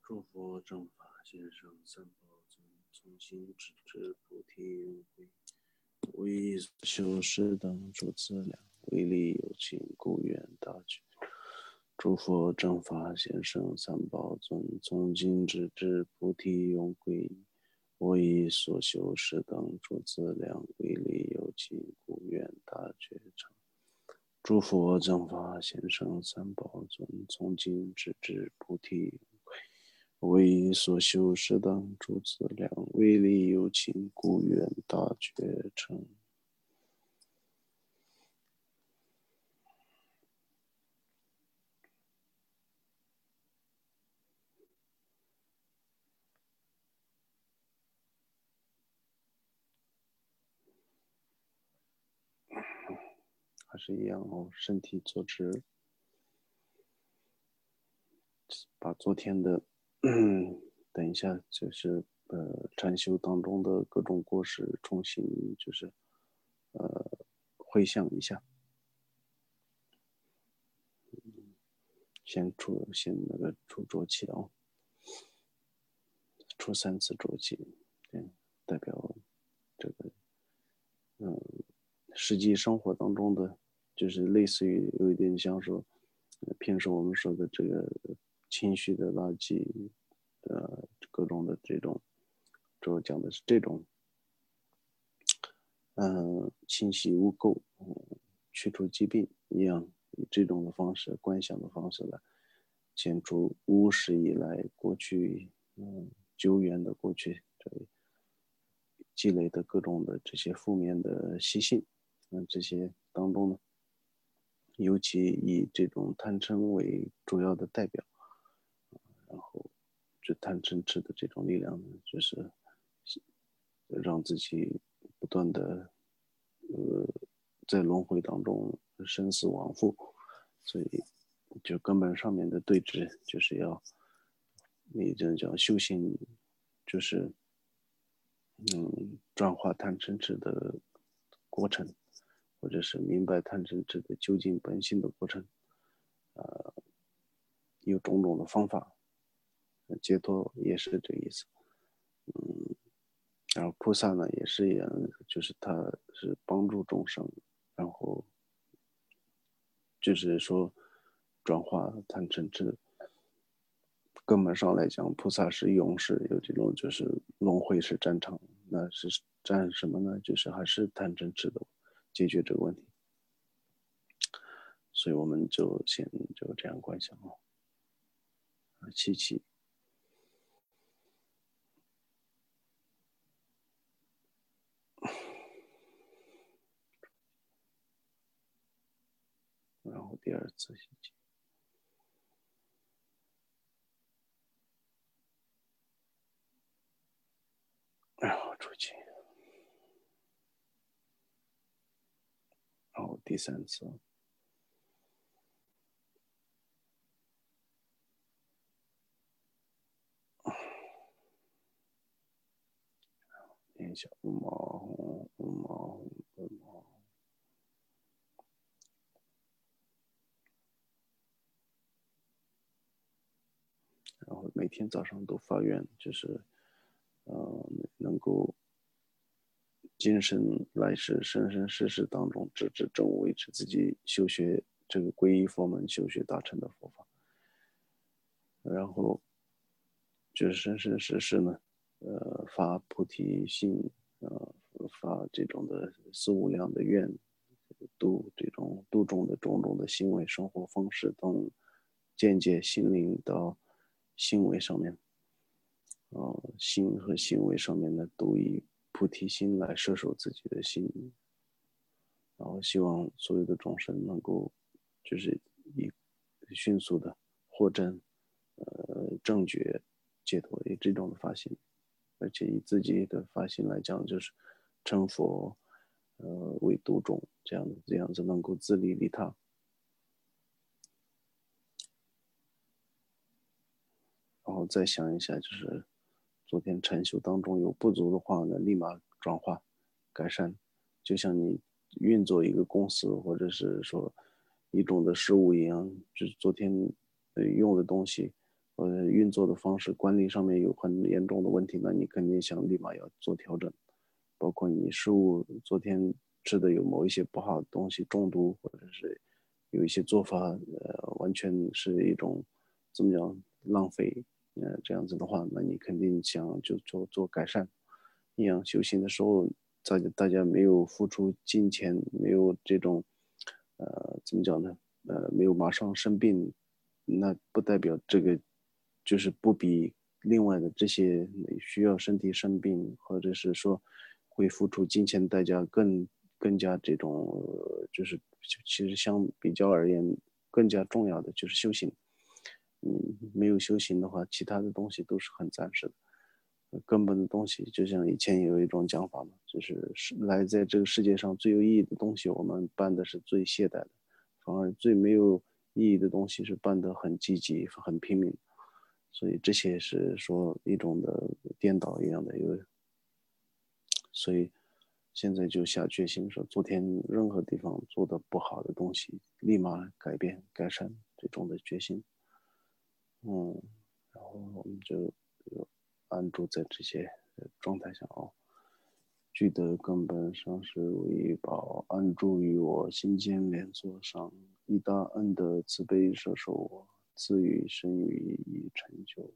诸佛正法先生三宝尊，从心直至菩提永归。为修士等诸资粮，为利有情，故愿大觉。诸佛正法先生三宝尊，从今直至菩提永归。我以所修士等诸资粮，为利有情，故愿大觉成。诸佛正法先生三宝尊，从今直至菩提永归。我以所修士等诸资粮，为利有情，故愿大觉成。还是一样哦，身体坐直，把昨天的等一下就是禅修当中的各种过失重新就是回想一下，先那个出浊气哦，出3次浊气，对，代表这个实际生活当中的，就是类似于有一点像说，平时我们说的这个情绪的垃圾，各种的这种，主要讲的是这种，清洗污垢，去除疾病一样，以这种的方式，观想的方式来减除无始以来过去，久远的过去这积累的各种的这些负面的习性，这些当中呢，尤其以这种贪嗔为主要的代表，然后这贪嗔痴的这种力量呢，就是让自己不断的在轮回当中生死往复，所以就根本上面的对峙就是要你这叫修行，就是转化贪嗔痴的过程，或者是明白贪嗔痴的究竟本性的过程，有种种的方法，解脱也是这个意思。然后菩萨呢也是一样，就是他是帮助众生，然后就是说转化贪嗔痴。根本上来讲，菩萨是勇士，有这种就是轮回是战场，那是战什么呢？就是还是贪嗔痴的解决这个问题。所以我们就先就这样观想哦，气气。然后第2次吸气，然后出气，然后第3次，念一下五毛红五毛红五毛。然后每天早上都发愿，就是能够今生来世生生世世当中，直至正悟为止，自己修学这个皈依佛门，修学大乘的佛法。然后就是生生世世呢，发菩提心，发这种的4无量的愿，度这种度众的种种的行为、生活方式等间接心灵到行为上面，心和行为上面呢，都以菩提心来摄受自己的心，然后希望所有的众生能够就是以迅速的获证，正觉解脱，以这种的发心，而且以自己的发心来讲，就是成佛，为度众，这样子能够自利利他。然后再想一下，就是昨天禅修当中有不足的话呢，立马转化改善，就像你运作一个公司或者是说一种的事物一样，就是昨天用的东西运作的方式、管理上面有很严重的问题，那你肯定想立马要做调整。包括你食物昨天吃的有某一些不好的东西中毒，或者是有一些做法完全是一种怎么讲浪费，这样子的话，那你肯定想就做改善。一样修行的时候，大家没有付出金钱，没有这种怎么讲呢？没有马上生病，那不代表这个就是不比另外的这些需要身体生病，或者是说会付出金钱代价更加这种就是其实相比较而言更加重要的就是修行。没有修行的话，其他的东西都是很暂时的。根本的东西，就像以前有一种讲法嘛，就是来在这个世界上最有意义的东西，我们办的是最懈怠的，反而最没有意义的东西是办得很积极、很拼命。所以这些是说一种的颠倒一样的，所以现在就下决心说，昨天任何地方做的不好的东西，立马改变、改善这种的决心。然后我们就安住在这些状态下哦。具德根本上是为宝，安住于我心间莲座上，以大恩德慈悲摄受我，赐予生于以成就。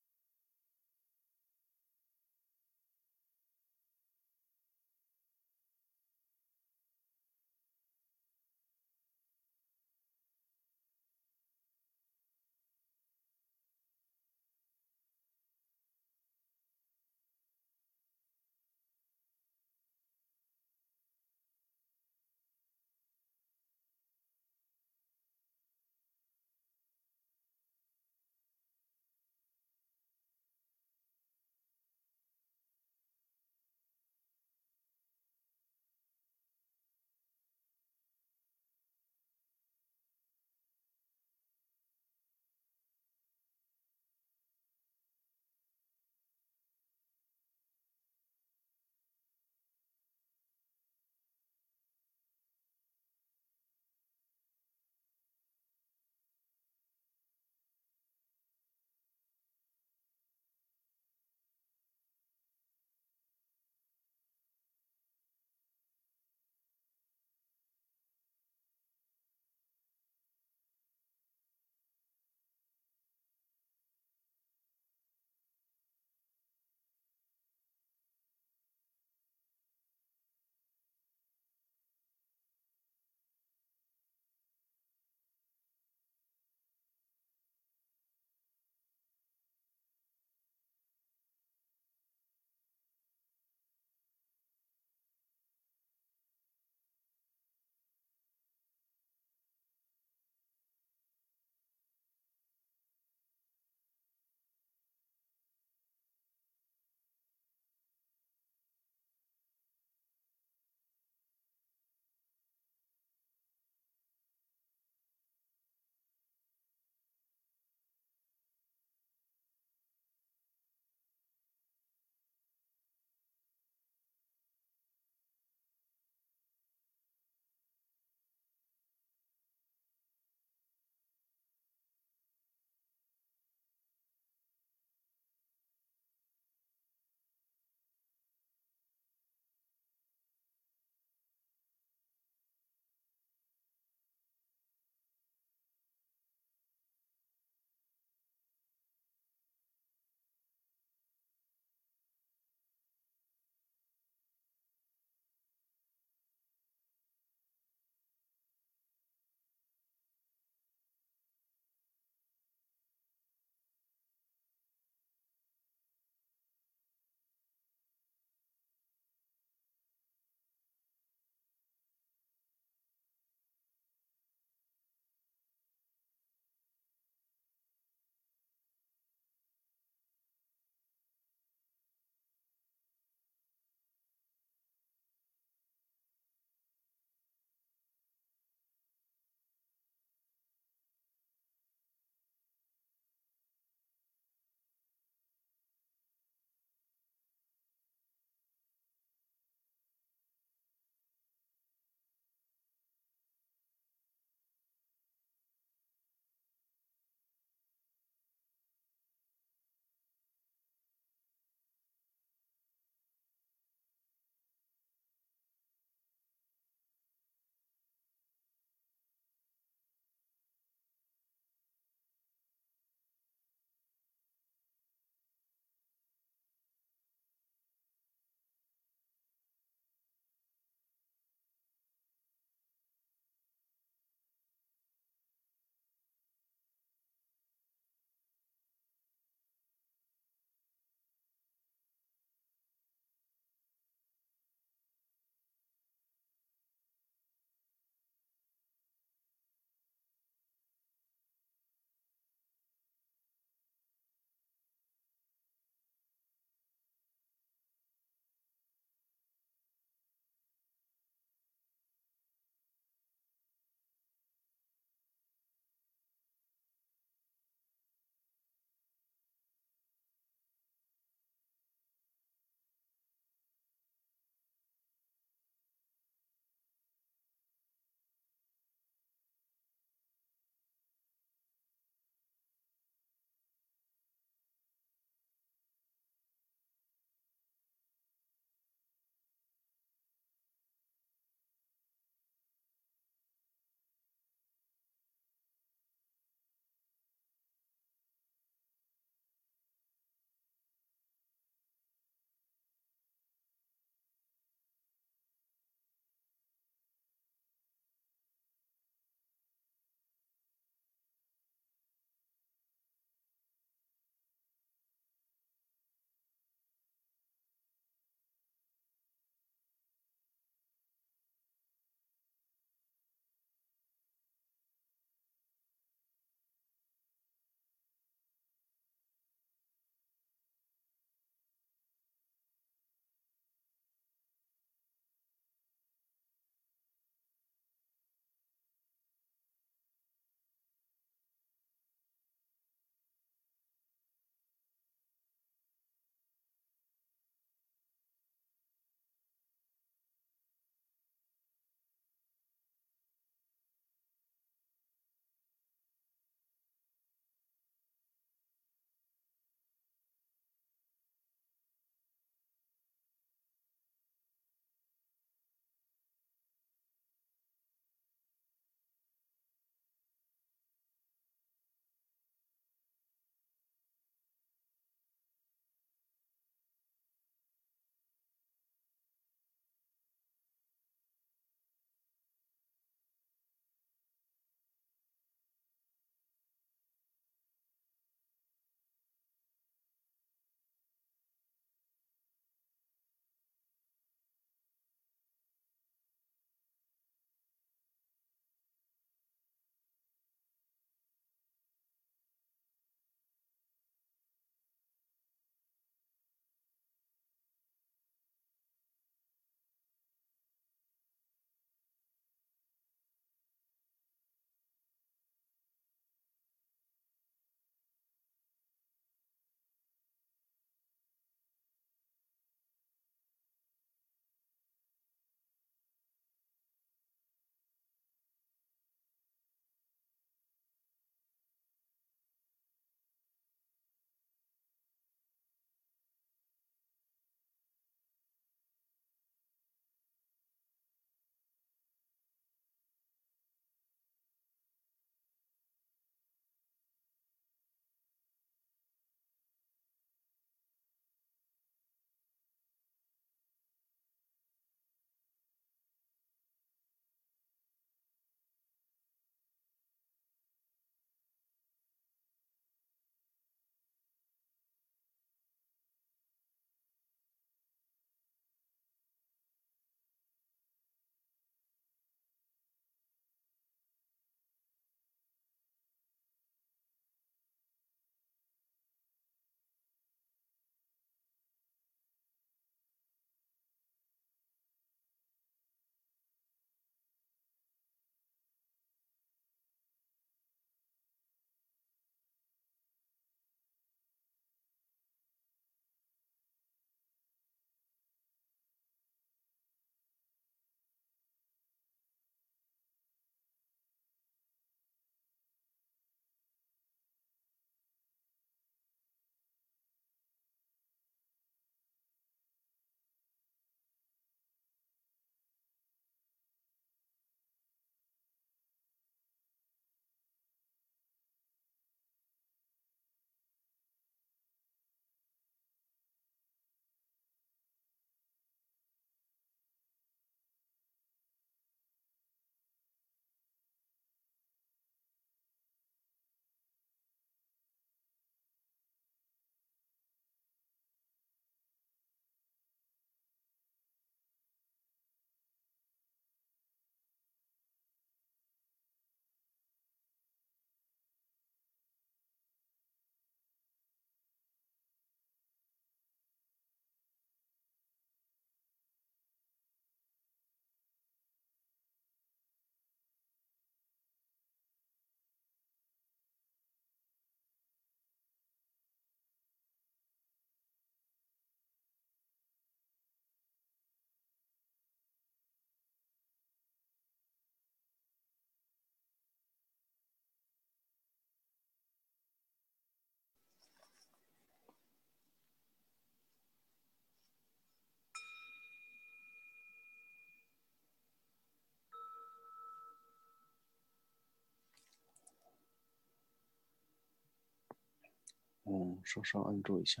稍稍按住一下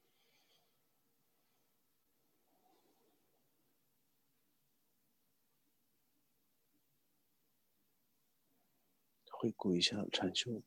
回顾一下禅修。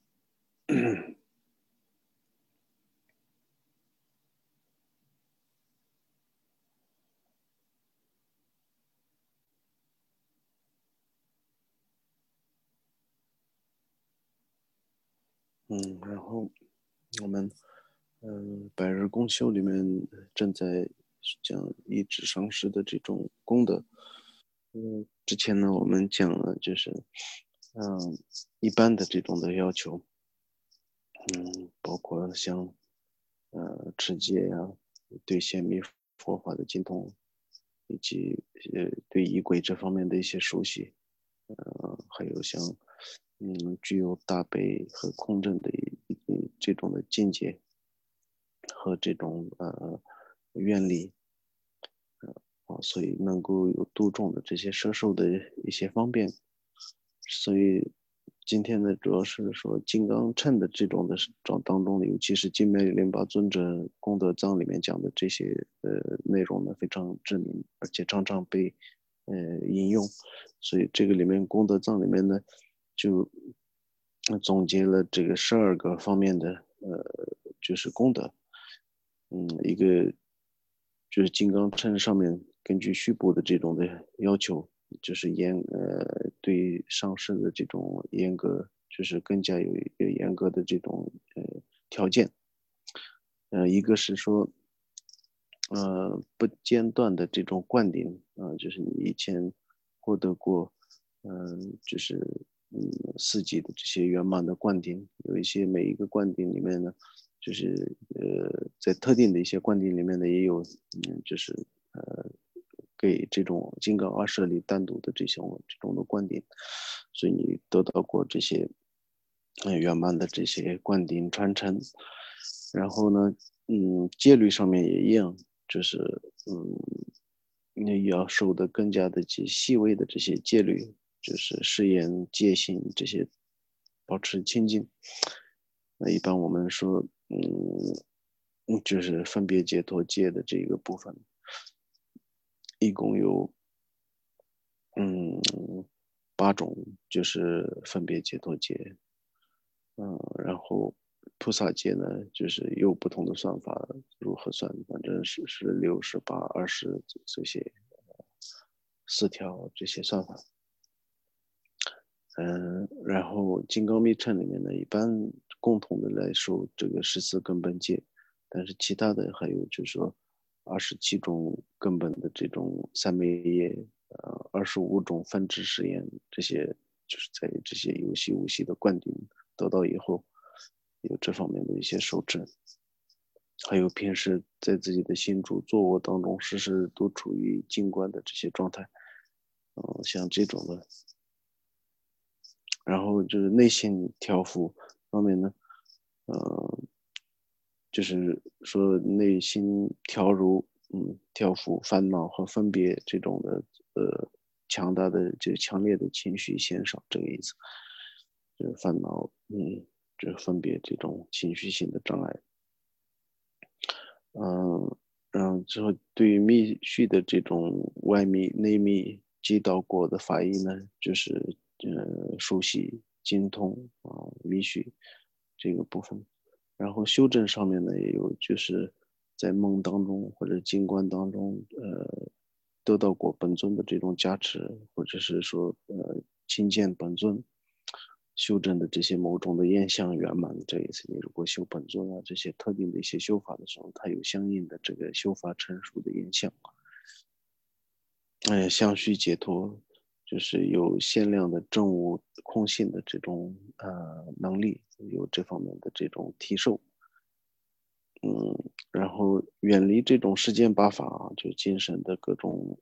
然后我们百日公修里面正在讲一指上师的这种功德。之前呢我们讲了就是一般的这种的要求，包括像持戒呀，对显密佛法的精通，以及对仪轨这方面的一些熟悉，还有像具有大悲和空正的这种的境界和这种愿力，所以能够有度众的这些摄受的一些方便。所以今天呢，主要是说金刚乘的这种的当中，尤其是金梅林巴尊者功德藏里面讲的这些内容呢，非常知名，而且常常被引用。所以这个里面功德藏里面呢，就总结了这个12个方面的就是功德。一个就是金刚乘上面根据续部的这种的要求，就是对上市的这种严格，就是更加有严格的这种条件。一个是说不间断的这种灌顶就是你以前获得过就是4级的这些圆满的灌顶，有一些每一个灌顶里面呢，就是在特定的一些灌顶里面呢，也有就是给这种金刚阿舍利单独的这种的灌顶，所以你得到过这些圆满的这些灌顶传承。然后呢戒律上面也一样，就是你要守的更加的细微的这些戒律，就是誓言戒行这些保持清净。那一般我们说就是分别解脱戒的这个部分，一共有8种，就是分别解脱戒。然后菩萨戒呢，就是有不同的算法，如何算，反正是16、18、20这些4条这些算法。然后金刚密乘里面呢，一般共同的来说这个14根本戒，但是其他的还有就是说27种根本的这种三昧业，25种分支实验，这些就是在这些有系无系的灌顶得到以后，有这方面的一些受持。还有平时在自己的心住坐卧当中，时时都处于静观的这些状态，像这种的。然后就是内心调伏方面呢，就是说内心调伏烦恼和分别这种的强大的强烈的情绪减少，这个意思。就是烦恼，就是分别这种情绪性的障碍。然后之后对于密续的这种外密、内密击倒过的法医呢，就是熟悉精通密续这个部分。然后修正上面呢，也有就是在梦当中或者静观当中，得到过本尊的这种加持，或者是说亲见本尊。修正的这些某种的验相圆满，这一次你如果修本尊这些特定的一些修法的时候，它有相应的这个修法成熟的验相。相续解脱就是有限量的正悟空性的这种能力，有这方面的这种提授。然后远离这种世间八法，就精神的各种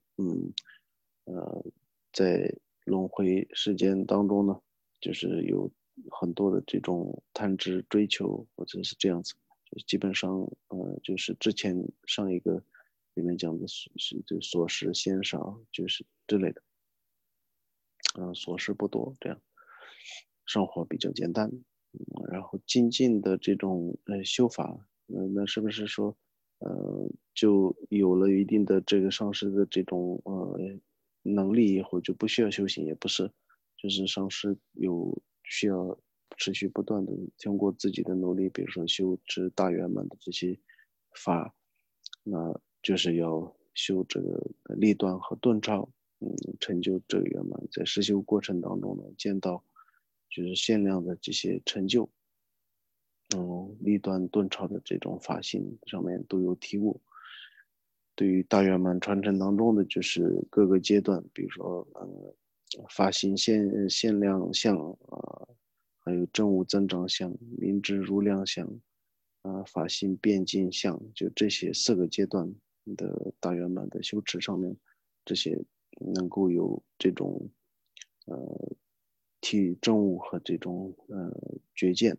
在轮回世间当中呢，就是有很多的这种贪执追求，或者是这样子，就是基本上就是之前上一个里面讲的是就琐事鲜少，就是之类的，琐事不多，这样生活比较简单。 然后精进的这种修法，那是不是说就有了一定的这个上师的这种能力以后就不需要修行？也不是，就是上师需要持续不断的通过自己的努力，比如说修持大圆满的这些法，那就是要修这个立断和顿超，成就这个圆满，在实修过程当中呢，见到就是限量的这些成就，立断顿超的这种法性上面都有体悟。对于大圆满传承当中的就是各个阶段，比如说发行限量相还有正悟增长相、明知如量相法性变尽相，就这些4个阶段的大圆满的修持上面，这些能够有这种体正悟和这种觉见。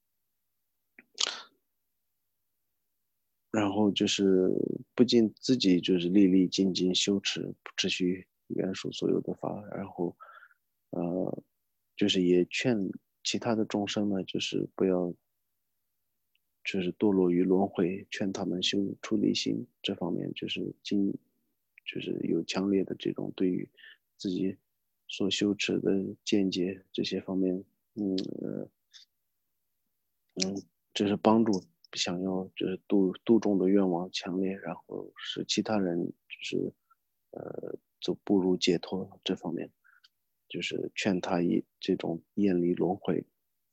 然后就是不仅自己就是历历精进修持，持续原属所有的法，然后就是也劝其他的众生呢，就是不要就是堕落于轮回，劝他们修出离心，这方面就是有强烈的这种对于自己所修持的见解这些方面，嗯就是帮助想要就是度众的愿望强烈，然后使其他人就是走步入解脱这方面，就是劝他以这种厌离轮回，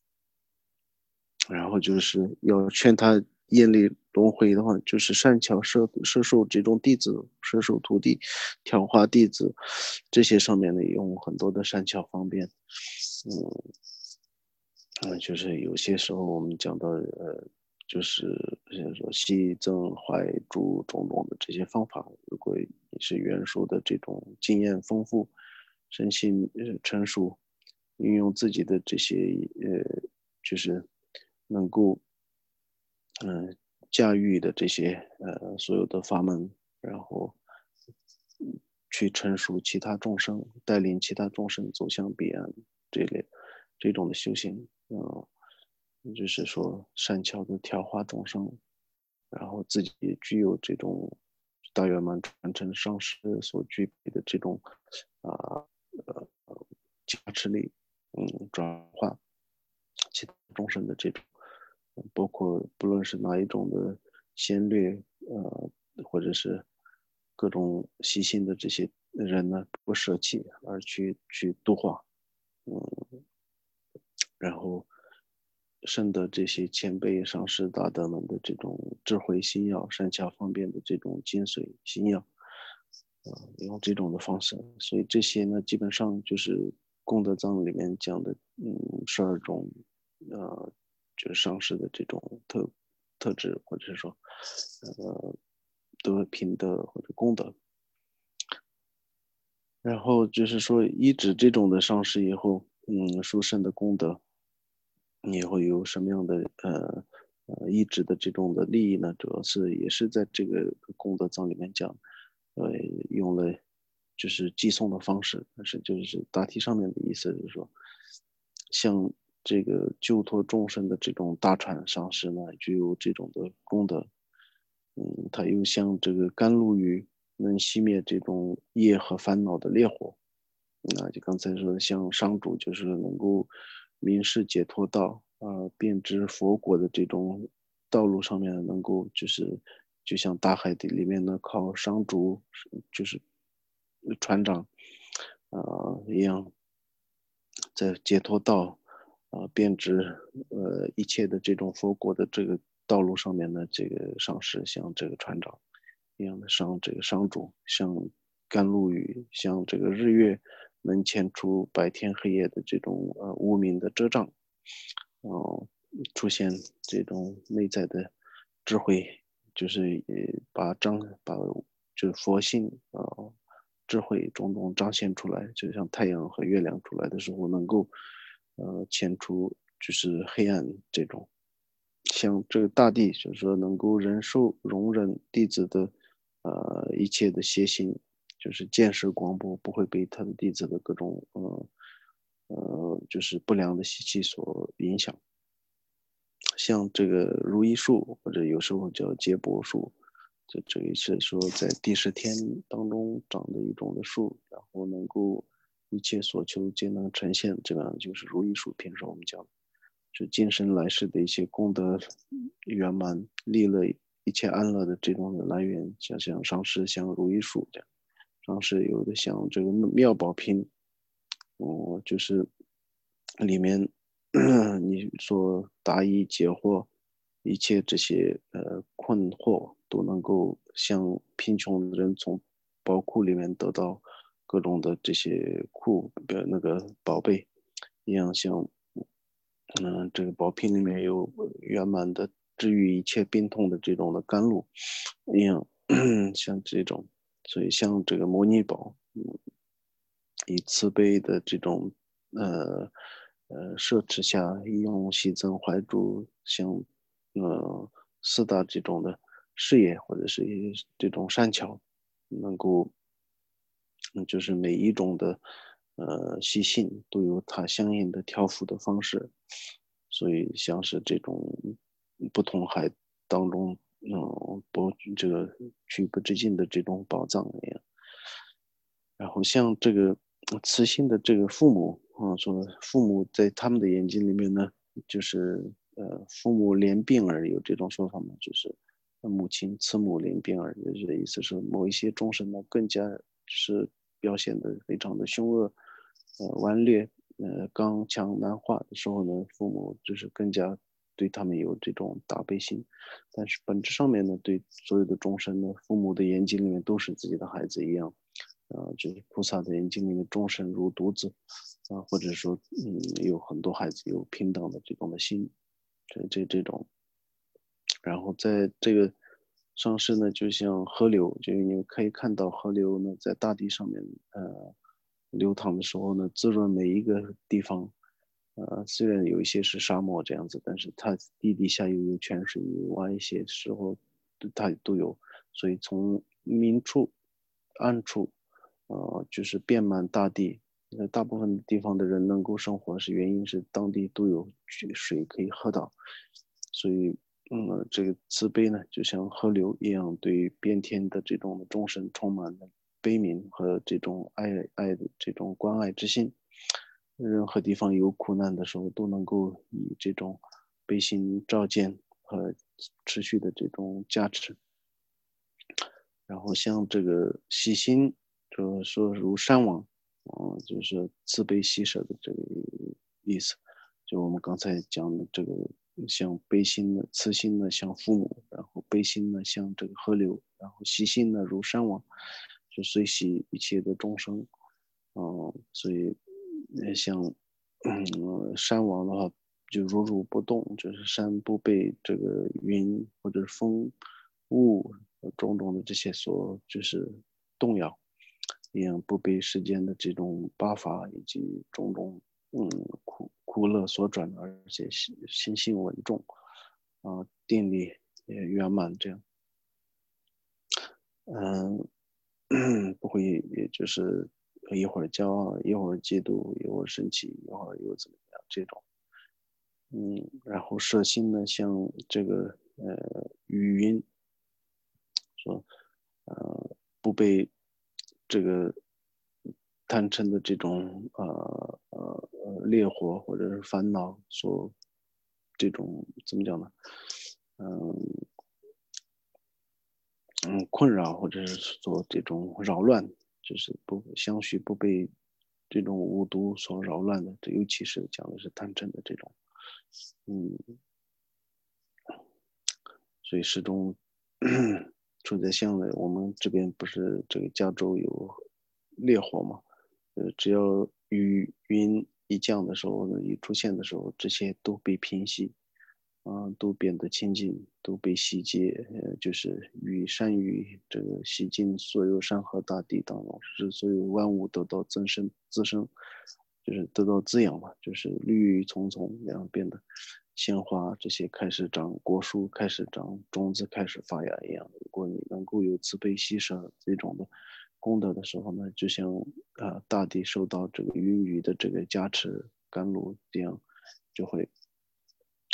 然后就是要劝他厌离轮回的话，就是善巧摄受这种弟子，摄受徒弟，调化弟子，这些上面呢用很多的善巧方便，就是有些时候我们讲到就是像说息增怀诸种种的这些方法，如果你是元熟的这种经验丰富，身心成熟，运用自己的这些就是能够驾驭的这些所有的法门，然后去成熟其他众生，带领其他众生走向彼岸这种的修行，就是说善巧的调化众生，然后自己也具有这种大圆满传承上师所具备的这种加持力，转化其他众生的这种，包括不论是哪一种的先略，或者是各种习性的这些人呢，不舍弃而去度化，然后深得这些前辈上师大德们的这种智慧心要、善巧方便的这种精髓心要，用这种的方式，所以这些呢，基本上就是功德藏里面讲的，12种，就是上师的这种特质，或者是说，品德或者功德。然后就是说，依止这种的上师以后，殊胜的功德，你会有什么样的依止的这种的利益呢？主要是也是在这个功德藏里面讲，用了就是寄送的方式，但是就是大体上面的意思就是说，像这个救脱众生的这种大船上师呢，具有这种的功德，它又像这个甘露雨，能熄灭这种业和烦恼的烈火。那就刚才说的，像商主就是能够明示解脱道，遍知佛果的这种道路上面，能够就是就像大海的里面呢，靠商主就是船长一样，在解脱道遍知一切的这种佛果的这个道路上面呢，这个上师像这个船长一样的上这个商主，像甘露雨，像这个日月能牵出白天黑夜的这种无名的遮障，出现这种内在的智慧，就是把就是佛性智慧种种彰显出来，就像太阳和月亮出来的时候，能够牵出就是黑暗这种。像这个大地，就是说能够忍受容忍弟子的一切的邪行，就是见识广博，不会被他的弟子的各种就是不良的习气所影响。 像这个如意树，或者有时候叫结柏树，这个是说在第10天当中长的一种的树，然后能够一切所求皆能呈现，这个就是如意树。平时我们讲，就今生来世的一些功德圆满、利乐、一切安乐的这种的来源，像上师像如意树这样，上师有的像这个妙宝瓶，就是里面你说答疑解惑，一切这些困惑都能够像贫穷的人从宝库里面得到各种的这些那个宝贝一样，像这个宝瓶里面有圆满的治愈一切病痛的这种的甘露一样，像这种，所以像这个摩尼宝，以慈悲的这种呃摄持下，用喜增怀诛，像四大这种的事业或者是这种善巧，能够就是每一种的习性都有它相应的调伏的方式，所以像是这种不同海当中，这个取不知尽的这种宝藏一样。然后像这个慈心的这个父母说父母在他们的眼睛里面呢，就是父母怜病儿，有这种说法吗？就是母亲慈母怜病儿，就是意思是某一些众生呢更加是表现的非常的凶恶、顽劣、刚强难化的时候呢，父母就是更加对他们有这种大悲心，但是本质上面呢，对所有的众生呢，父母的眼睛里面都是自己的孩子一样。就是菩萨的眼睛里面众生如独子，或者说，有很多孩子有平等的这种的心，这种，然后在这个上师呢，就像河流，就你可以看到河流呢在大地上面，流淌的时候呢，滋润每一个地方，虽然有一些是沙漠这样子，但是它地底下又有泉水，有挖一些时候，它都有，所以从明处、暗处。就是遍满大地。大部分地方的人能够生活，是原因是当地都有水可以喝到，所以，这个慈悲呢，就像河流一样，对遍天的这种众生充满了悲悯和这种爱的这种关爱之心。任何地方有苦难的时候，都能够以这种悲心照见和持续的这种加持。然后像这个喜心，就是说如山王，就是慈悲喜舍的这个意思。就我们刚才讲的这个，像悲心的、慈心的像父母，然后悲心呢像这个河流，然后喜心呢如山王，就随喜一切的众生。所以像山王的话，就如如不动，就是山不被这个云或者风雾种种的这些所就是动摇，一样不被世间的这种八法以及种种苦乐所转，而且心性稳重定力也圆满这样。嗯，不会，也就是一会儿骄傲，一会儿嫉妒，一会儿生气，一会儿又怎么样这种。然后摄心呢，像这个语音说，不被这个贪嗔的这种烈火或者是烦恼所这种怎么讲呢？嗯困扰或者是说这种扰乱，就是不相续不被这种无毒所扰乱的，这尤其是讲的是贪嗔的这种，嗯，所以始终处在像的我们这边不是这个加州有烈火嘛，只要雨云一降的时候呢，一出现的时候，这些都被平息，都变得清净，都被洗劫，就是善于这个洗净所有山河大地当中，使所有万物得到滋生，就是得到滋养嘛，就是绿郁葱葱，然后变得鲜花这些开始长，果树开始长，种子开始发芽一样。如果你能够有慈悲喜舍这种的功德的时候呢，就像大地受到这个云雨的这个加持甘露这样，就会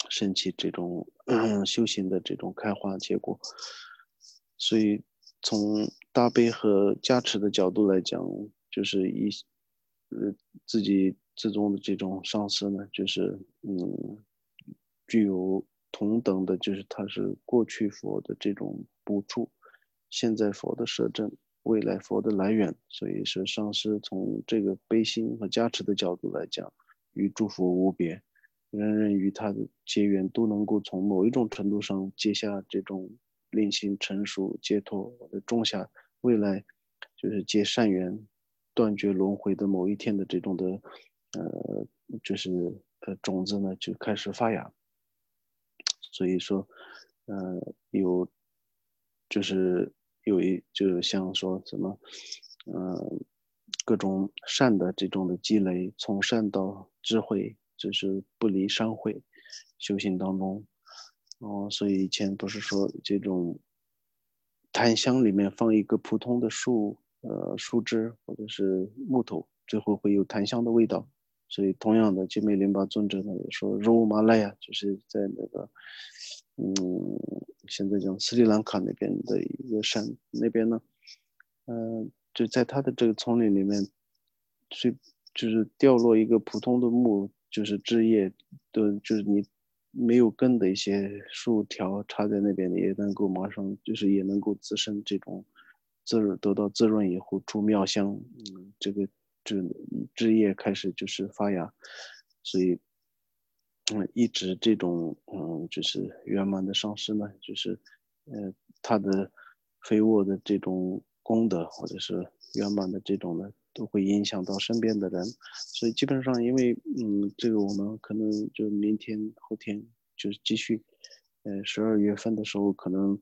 升起这种修行的这种开花结果。所以从大悲和加持的角度来讲，就是呃自己自宗的这种上师呢，就是具有同等的，就是他是过去佛的这种补处，现在佛的摄政，未来佛的来源，所以是上师从这个悲心和加持的角度来讲，与诸佛无别，人人与他的结缘都能够从某一种程度上结下这种令心成熟、解脱的种下未来就是结善缘、断绝轮回的某一天的这种的就是种子呢就开始发芽。所以说，有就是就像说什么，各种善的这种的积累，从善到智慧，就是不离善慧修行当中。所以以前不是说这种檀香里面放一个普通的树枝或者是木头，最后会有檀香的味道。所以同样的，金美林巴尊者呢也说，柔马来亚就是在那个，嗯，现在讲斯里兰卡那边的一个山那边呢，就在它的这个丛林里面，随就是掉落一个普通的木，就是枝叶的，就是你没有根的一些树条插在那边的，也能够马上就是也能够滋生这种得到滋润以后出妙香，这个枝叶开始就是发芽，所以一直这种就是圆满的上师呢，就是他的肥沃的这种功德或者是圆满的这种呢，都会影响到身边的人，所以基本上因为这个我们可能就明天后天就是继续，12月份的时候可能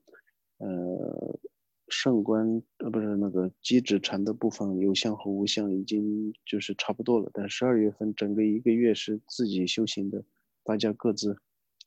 圣观不是那个基质禅的部分有相和无相已经就是差不多了，但12月份整个一个月是自己修行的。大家各自，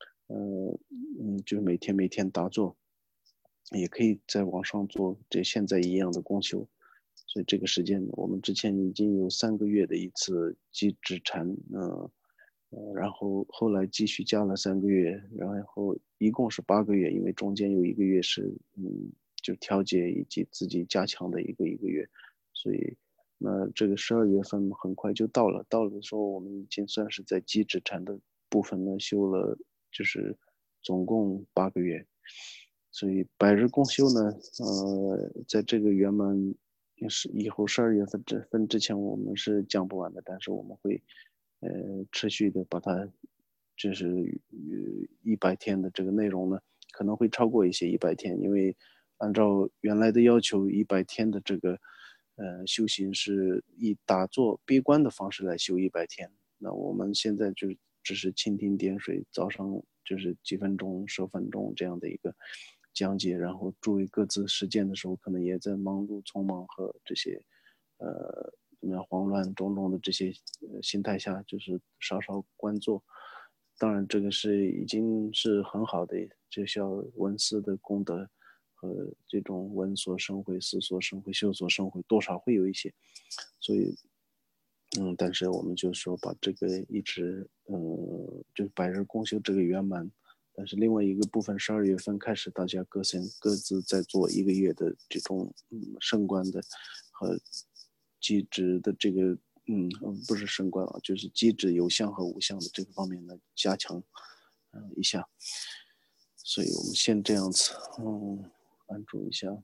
就每天每天打坐，也可以在网上做这现在一样的公修，所以这个时间我们之前已经有3个月的一次积止禅，然后后来继续加了3个月，然后一共是8个月，因为中间有1个月是就调节以及自己加强的一个月，所以那这个12月份很快就到了，到了的时候我们已经算是在积止禅的部分呢修了，就是总共8个月，所以百日共修呢，在这个圆满是以后12月份之前我们是讲不完的，但是我们会持续的把它就是100天的这个内容呢，可能会超过一些100天，因为按照原来的要求，100天的这个修行是以打坐闭关的方式来修100天。那我们现在就只是蜻蜓点水，早上就是几分钟、10分钟这样的一个讲解，然后诸位各自实践的时候，可能也在忙碌、匆忙和这些怎么样慌乱种种的这些心态下，就是稍稍关坐。当然，这个是已经是很好的，就需要闻思的功德和这种闻所生慧、思所生慧、修所生慧，多少会有一些。所以，但是我们就说把这个一直，就是百日共修这个圆满。但是另外一个部分12月份开始，大家各自在做1个月的这种升观的和机制的这个不是升观啊，就是机制有相和无相的这个方面呢加强一下。所以我们先这样子，关注一下。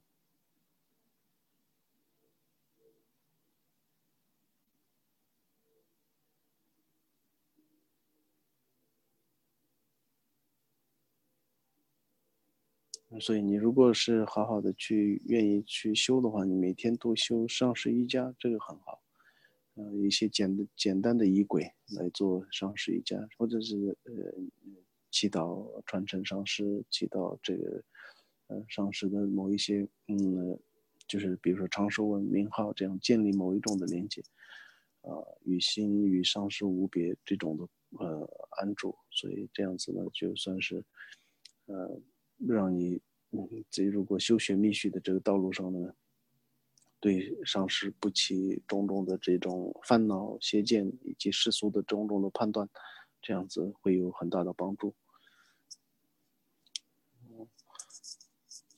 所以你如果是好好的愿意去修的话，你每天都修上师瑜伽，这个很好。一些简单的仪轨来做上师瑜伽，或者是祈祷传承上师，祈祷这个上师的某一些就是比如说长寿文名号这样建立某一种的连接，与心与上师无别这种的安住，所以这样子呢就算是让你这如果修学密续的这个道路上呢。对上师不起种种的这种烦恼、邪见以及世俗的种种的判断，这样子会有很大的帮助。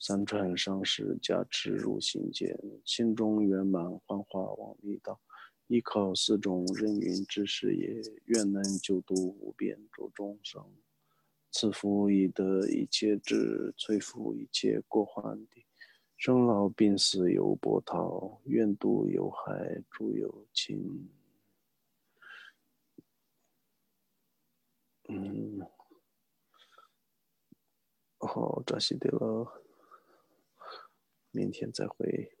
三传上师加持入心间，心中圆满幻化往历道。依靠四种人云之事也，愿能救度无边诸众生。赐福以得一切智，摧伏一切过患地。生老病死有波涛，愿度有害诸有情。好，扎西德了，明天再会。